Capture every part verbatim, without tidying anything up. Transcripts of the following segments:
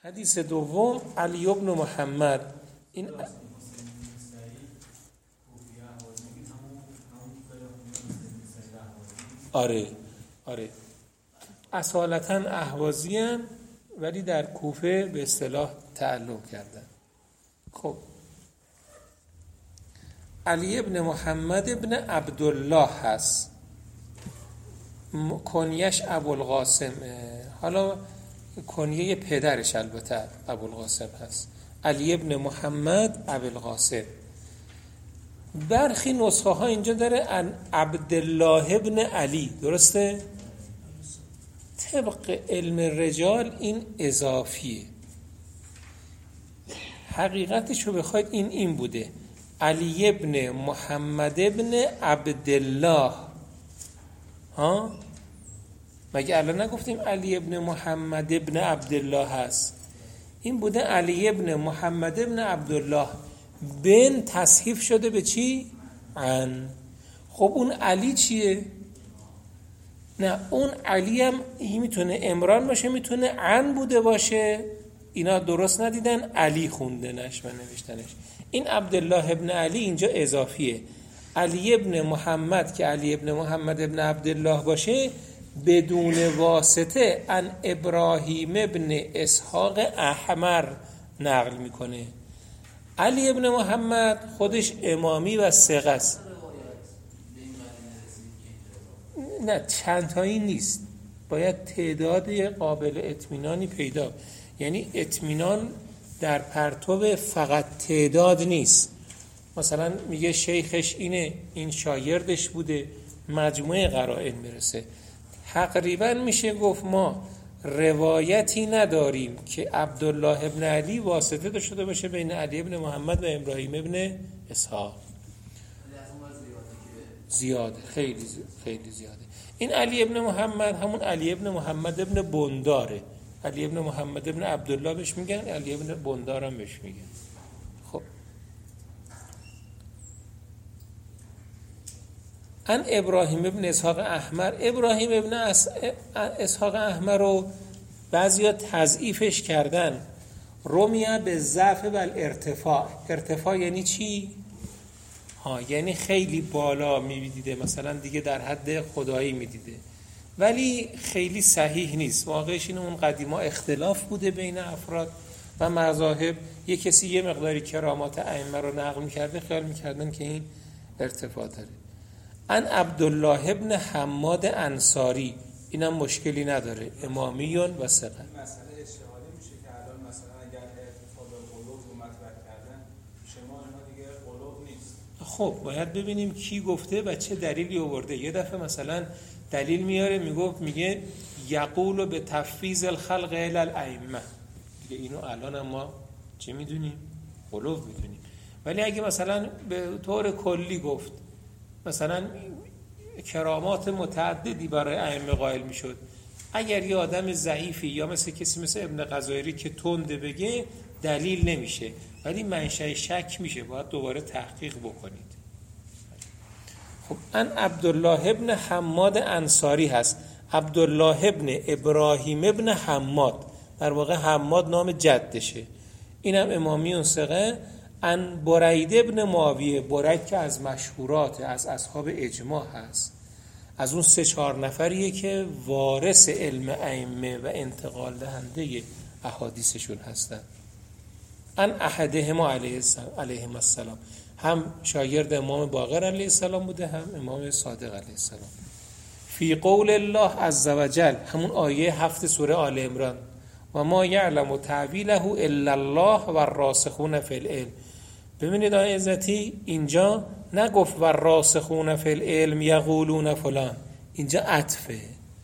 حدیث دوم علی ابن محمد. این آره آره اصالتا اهوازی هم ولی در کوفه به اصطلاح تعلق کردن. خب علی ابن محمد ابن عبدالله هست، کنیش ابوالقاسمه. حالا کنیه پدرش البته ابوالقاسم هست، علی ابن محمد ابوالقاسم. برخی نسخه ها اینجا داره ان عبدالله ابن علی، درسته؟ طبق علم رجال این اضافیه، حقیقتش رو بخواید این این بوده علی ابن محمد ابن عبدالله. ها مگه الان نگفتیم علی ابن محمد ابن عبدالله هست؟ این بوده علی ابن محمد ابن عبدالله، بن تصحیف شده به چی؟ عن. خب اون علی چیه؟ نه اون علی هم میتونه عمران باشه، میتونه عن بوده باشه. اینا درست ندیدن، علی خوندنش و نوشتنش. این عبدالله ابن علی اینجا اضافیه. علی ابن محمد که علی ابن محمد ابن عبدالله باشه بدون واسطه ان ابراهیم ابن اسحاق احمر نقل میکنه. علی ابن محمد خودش امامی و ثقه است. نه چند تایی نیست، باید تعداد قابل اطمینانی پیدا، یعنی اطمینان در پرتو فقط تعداد نیست. مثلا میگه شیخش اینه، این شاگردش بوده، مجموعه قرائن میرسه. تقریبا میشه گفت ما روایتی نداریم که عبدالله ابن علی واسطه داشته باشه بین علی ابن محمد و ابراهیم ابن اسحاق. زیاده، خیلی خیلی زیاده. این علی ابن محمد همون علی ابن محمد ابن بنداره. علی ابن محمد ابن عبدالله بهش میگن، علی ابن بندار هم بهش میگن. خب ان ابراهیم ابن اسحاق احمر، ابراهیم ابن اسحاق احمر رو بعضیا تضعیفش کردن، رمیه به ضعف و ارتفاع. ارتفاع یعنی چی؟ ها یعنی خیلی بالا میدیده، مثلا دیگه در حد خدایی میدیده، ولی خیلی صحیح نیست. واقعش اینه اون قدیما اختلاف بوده بین افراد و مذاهب، یه کسی یه مقداری کرامات ائمه رو نقل میکرده، خیال میکردن که این ارتفاع داره. ان عبدالله ابن حماد انصاری، اینم مشکلی نداره، امامیون و ثقه. مسئله اشتغالی میشه که الان مثلا اگر ارتفاع به قلوب رو مطرح کردن، شما اینا دیگه قلوب نیست. خب باید ببینیم کی گفته و چه دلیلی آورده. یه دفعه مثلا دلیل میاره میگفت میگه یقول به تفویض الخلق الی الائمه، دیگه اینو الان ما چه میدونیم؟ قلوب میدونیم. ولی اگه مثلا به طور کلی گفت مثلا کرامات متعددی برای ائمه قائل میشد، اگر یه آدم ضعیفی یا مثل کسی مثل ابن غزایری که تنده بگه دلیل نمیشه، ولی منشأ شک میشه، باید دوباره تحقیق بکنید. خب ان عبدالله ابن حماد انصاری هست، عبدالله ابن ابراهیم ابن حماد، در واقع حماد نام جدشه، اینم امامیون ثقه. ان برید ابن معاویه، برید که از مشهورات از اصحاب اجماع هست، از اون سه چهار نفریه که وارث علم ائمه و انتقال دهنده احادیثشون هستن. ان احدهما علیهم السلام، هم شاگرد امام باقر علیه السلام بوده، هم امام صادق علیه السلام. فی قول الله عز وجل، همون آیه هفت سوره آل عمران، و ما یعلم تعویله الا الله و الراسخون فی العلم. ببینید آیه عزتی اینجا نگفت و الراسخون فی العلم یقولون فلان، اینجا عطفه.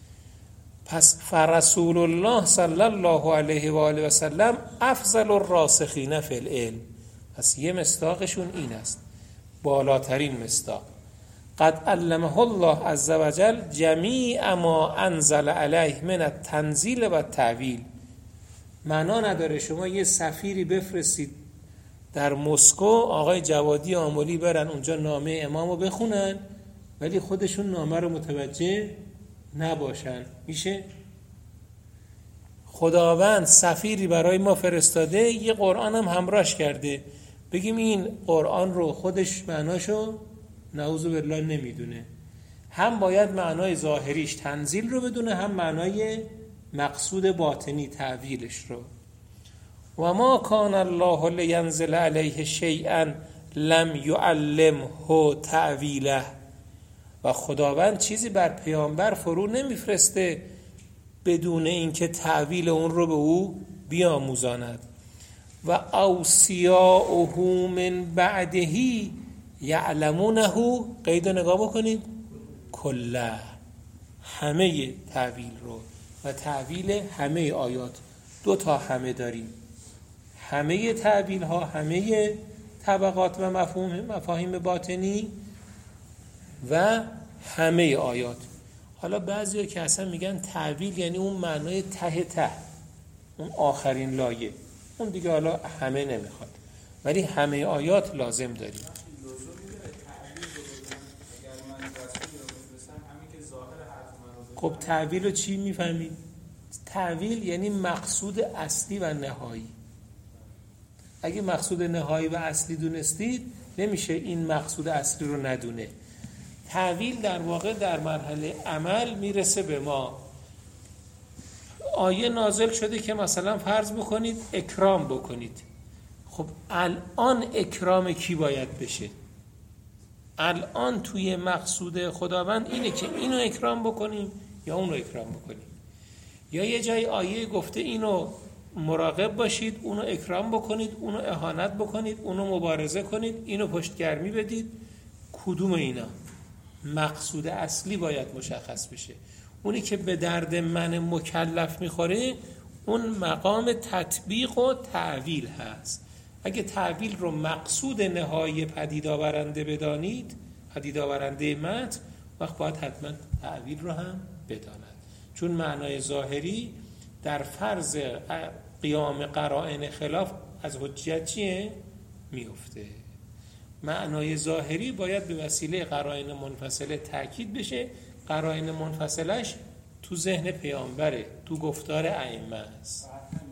پس فرسول الله صلی الله علیه و آله و سلم افضل الراسخین فی العلم. پس یه مصداقشون این است، بالاترین مصداق. قد علمه الله عز وجل جمیع ما انزل علیه من التنزیل و التأویل. معنا نداره شما یه سفیری بفرستید در مسکو، آقای جوادی آملی برن اونجا نامه امامو بخونن ولی خودشون نامه رو متوجه نباشن، میشه؟ خداوند سفیری برای ما فرستاده، یه قرآن هم همراهش کرده، بگیم این قرآن رو خودش معناشو نعوذ بالله نمیدونه، هم باید معنای ظاهریش تنزیل رو بدونه، هم معنای مقصود باطنی تعویلش رو. و ما کان الله لینزل علیه شیئا لم یعلمه تعویله، و خداوند چیزی بر پیامبر فرو نمیفرسته بدون اینکه تعویل اون رو به او بیاموزاند. و اوصیاؤه من بعدهی یعلمونه، قید نگاه بکنید، کله، همه تعویل رو و تعویل همه آیات. دو تا همه داریم، همه تعویل ها، همه طبقات و مفهوم مفاهیم باطنی و همه آیات. حالا بعضیا که اصلا میگن تعویل یعنی اون معنای ته ته، اون آخرین لایه، اون دیگه حالا همه نمیخواد، ولی همه آیات لازم داریم. خب تعویل رو چی میفهمید؟ تعویل یعنی مقصود اصلی و نهایی. اگه مقصود نهایی و اصلی دونستید، نمیشه این مقصود اصلی رو ندونه. تعویل در واقع در مرحله عمل میرسه به ما. آیه نازل شده که مثلا فرض بکنید اکرام بکنید. خب الان اکرام کی باید بشه؟ الان توی مقصود خداوند اینه که اینو اکرام بکنیم یا اون رو اکرام بکنیم. یا یه جای آیه گفته اینو مراقب باشید، اونو اکرام بکنید، اونو اهانت بکنید، اونو مبارزه کنید، اینو پشتگرمی بدید. کدوم اینا؟ مقصود اصلی باید مشخص بشه. اونی که به درد من مکلف میخوره اون مقام تطبیق و تعویل هست. اگه تعویل رو مقصود نهایی پدید آورنده بدانید، پدید آورنده متن، وقت باید حتما تعویل رو هم بداند، چون معنای ظاهری در فرض قیام قرائن خلاف از حجیت چیه؟ میفته. معنای ظاهری باید به وسیله قرائن منفصله تأکید بشه. قرائن منفصلش تو ذهن پیامبره، تو گفتار ائمه است.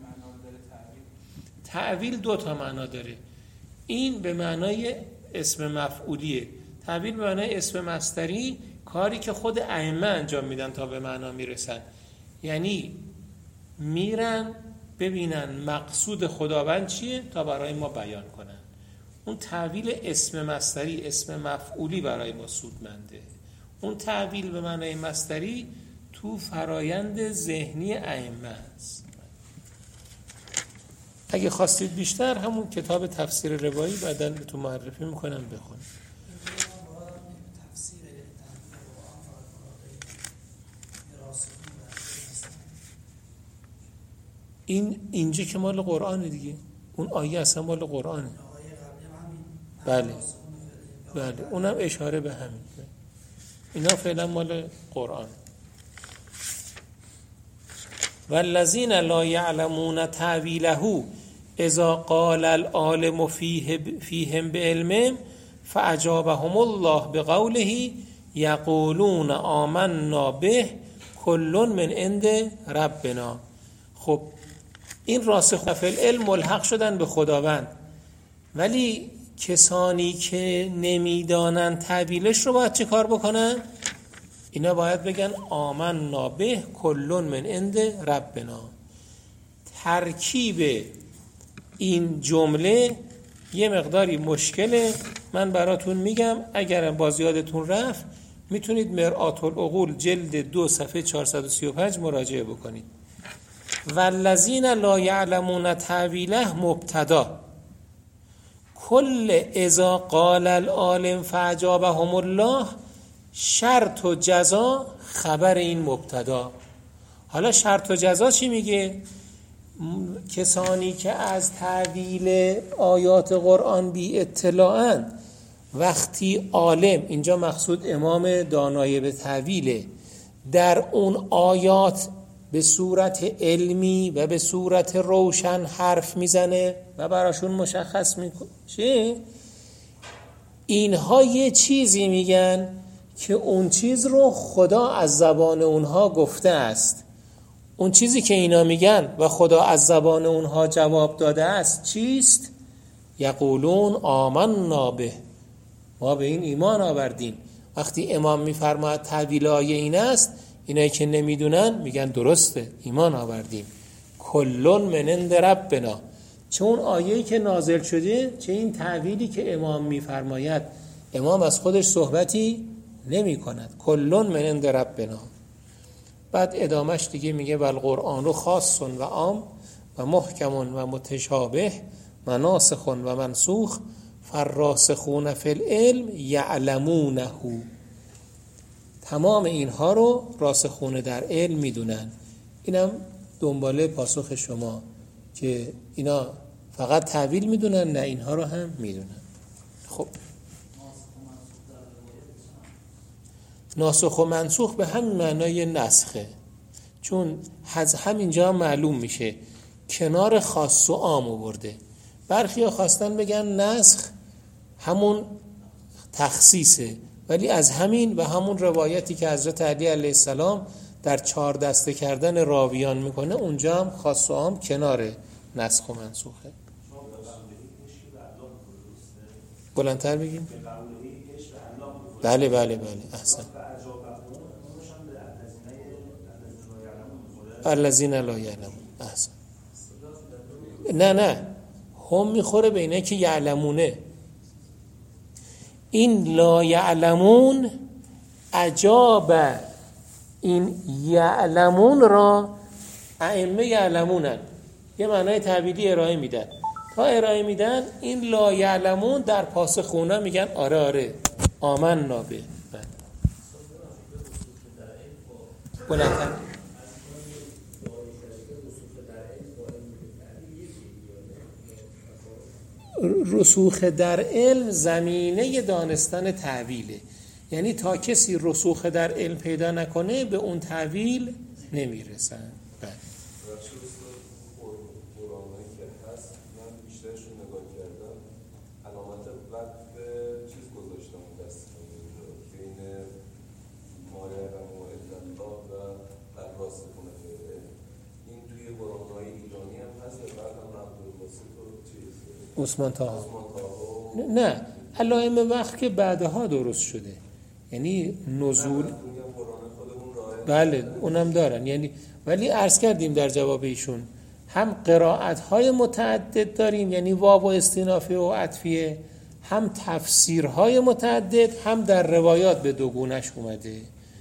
تعویل دو تا معنا داره. این به معنای اسم مفعولیه. تعویل به معنای اسم مصدری، کاری که خود ائمه انجام میدن تا به معنا میرسن. یعنی میرن ببینن مقصود خداوند چیه تا برای ما بیان کنن. اون تعویل اسم مصدری، اسم مفعولی برای ما سودمنده. اون تعویل به معنای مصدری تو فرایند ذهنی ائمه است. اگه خواستید بیشتر همون کتاب تفسیر روایی بعداً بهتون معرفی میکنم بخونید. این اینجا که مال قرآنه دیگه، اون آیه اصلا مال قرآنه. بله بله اونم اشاره به همین. اینا فعلا مال قرآن. والذین لا یعلمون تأویله اذا قال العالم فیه فیهم بعلم فاجابهم الله بقوله یقولون آمنا به کل من عند ربنا. خب این راسخ فی العلم ملحق شدن به خداوند، ولی کسانی که نمیدانن تعبیلش رو باید چه کار بکنن؟ اینا باید بگن آمنا به کل من عند ربنا. ترکیب این جمله یه مقداری مشکله، من براتون میگم. اگر باز یادتون رفت میتونید مرآت العقول جلد دو صفحه چهارصد و سی و پنج مراجعه بکنید. والذین لا یعلمون تأویله مبتدا، کل اذا قال العالم فاجابهم الله شرط و جزا خبر این مبتدا. حالا شرط و جزا چی میگه؟ کسانی که از تعویل آیات قرآن بی اطلاعند، وقتی عالم، اینجا مقصود امام دانای به تعویله، در اون آیات به صورت علمی و به صورت روشن حرف میزنه و براشون مشخص میشه، اینها یه چیزی میگن که اون چیز رو خدا از زبان اونها گفته است. اون چیزی که اینا میگن و خدا از زبان اونها جواب داده است چیست؟ یقولون آمنا به، ما به این ایمان آوردیم. وقتی امام میفرماید تعبیل آیه این است، اینایی که نمیدونن میگن درسته، ایمان آوردیم. کلون من عند ربنا، چه اون آیه‌ای که نازل شده چه این تعبیلی که امام میفرماید. امام از خودش صحبتی نمی کند. کلون من عند ربنا. بعد ادامش دیگه میگه ول قرآن رو خاص و عام و محکم و متشابه و ناسخ و منسوخ فالراسخون فی العلم یعلمونه. تمام اینها رو راسخون در علم میدونن. اینم دنباله پاسخ شما که اینا فقط تعویل میدونن، نه اینها رو هم میدونن. خب ناسخ و منسوخ به همین معنای نسخه، چون از همینجا معلوم میشه کنار خاص و عام آورده. برخی ها خواستن بگن نسخ همون تخصیصه، ولی از همین و همون روایتی که حضرت علی علیه السلام در چهار دسته کردن راویان میکنه اونجا هم خاص و عام کنار نسخ و منسوخه. بلندتر بگیم. بله بله بله احسن. الذین لا یعلمون. احسن. نه نه هم میخوره به اینه که یعلمونه. این لا یعلمون عجاب این یعلمون را ائمه یعلمونن، یه معنای تعبیری ارائه میدن. تا ارائه میدن این لا یعلمون در پاسخ اونا میگن آره آره آمنا به. بلندتر. رسوخ در علم زمینه دانستن تعویله، یعنی تا کسی رسوخ در علم پیدا نکنه به اون تعویل نمیرسن. بله. قرآنی که هست من بیشترشون نگاه کردم، علامت وقت چیز گذاشتم دست بین مایرم و الله و الراسخون فی العلم. این توی قرآن‌های ایرانی هم هست و بعد هم عبدالباسط و چیز عثمان طاها. نه علائم وقت که بعدها درست شده، یعنی نزول. بله اونم دارن، یعنی ولی عرض کردیم در جواب ایشون هم قرائت‌های متعدد داریم، یعنی واو و استینافه و عطفیه، هم تفسیرهای متعدد، هم در روایات به دوگونش اومده.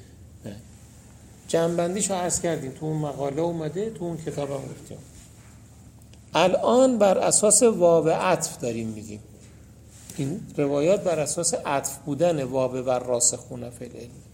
جمع‌بندیشو عرض کردیم، تو اون مقاله اومده، تو اون کتاب هم گفتیم. الان بر اساس واو عطف داریم میگیم. این روایات بر اساس عطف بودن واو بر راسخون فی العلم.